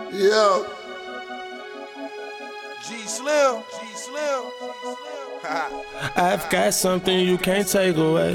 Yeah. G-Slim. I've got something you can't take away.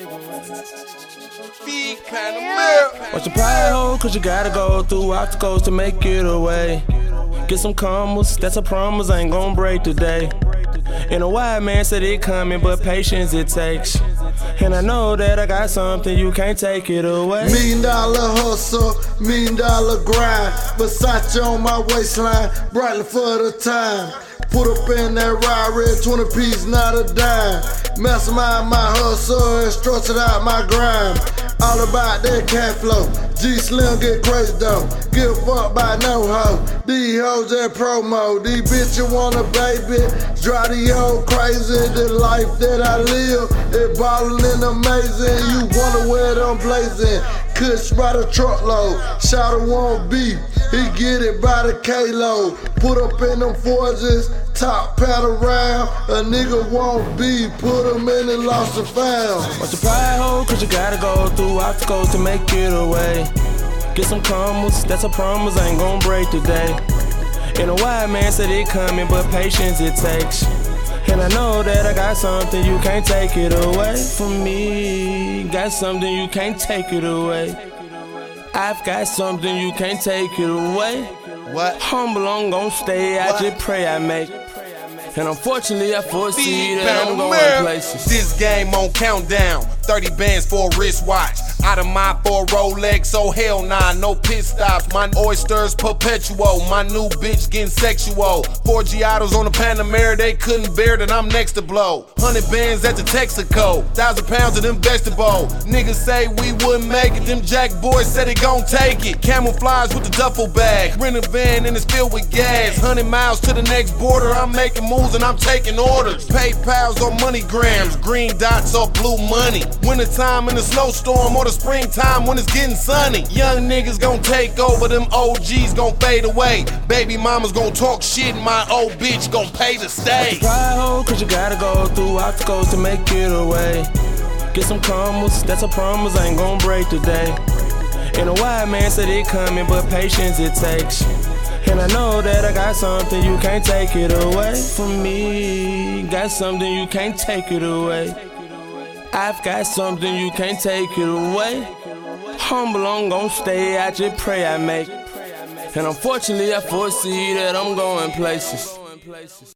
Feed kind of milk. Watch your pride hold, cause you gotta go through obstacles to make it away. Get some commas, that's a promise I ain't gon' break today. And a wise man said it coming, but patience it takes. And I know that I got something, you can't take it away. $1 million hustle, $1 million grind. Versace on my waistline, brightly for the time. Put up in that ride, red 20 piece, not a dime. Mastermind my hustle and structured out my grind. All about that cash flow. G-Slim get crazy though. Give a fuck by no hoe. These hoes that promo. These bitches want a baby. Drive the old crazy. The life that I live, it ballin' and amazing. You wonder where I'm blazing. Kush by the truckload. Shout won't beef. He get it by the K-load. Put up in them forges. Top pat around, a nigga won't be, put him in and lost and found. Watch your pride hold, cause you gotta go through obstacles to make it away. Get some commas, that's a promise I ain't gon' break today. And a wise man said it coming, but patience it takes. And I know that I got something, you can't take it away from me. Got something, you can't take it away. I've got something, you can't take it away. What? Humble, I'm gon' stay, I just pray I make. And unfortunately, I foresee that I'm going places. This game on countdown. 30 bands for a wristwatch. Out of my for a Rolex, oh hell nah, no pit stops. My oysters perpetual, my new bitch getting sexual. 4 Giottos on the Panamera, they couldn't bear that I'm next to blow. 100 bands at the Texaco, 1,000 pounds of them vegetables. Niggas say we wouldn't make it, them jack boys said they gon' take it. Camouflage with the duffel bag, rent a van and it's filled with gas. 100 miles to the next border, I'm making moves and I'm taking orders. PayPal's or MoneyGrams, green dots or blue money. Wintertime in the snowstorm or the springtime when it's getting sunny. Young niggas gon' take over, them OGs gon' fade away. Baby mamas gon' talk shit and my old bitch gon' pay to stay. Pride hold, cause you gotta go through obstacles to make it away. Get some commas, that's a promise I ain't gon' break today. And a wise man said it coming, but patience it takes. And I know that I got something, you can't take it away from me. Got something, you can't take it away. I've got something, you can't take it away. Humble, I'm gon' stay, I just pray I make. And unfortunately, I foresee that I'm going places.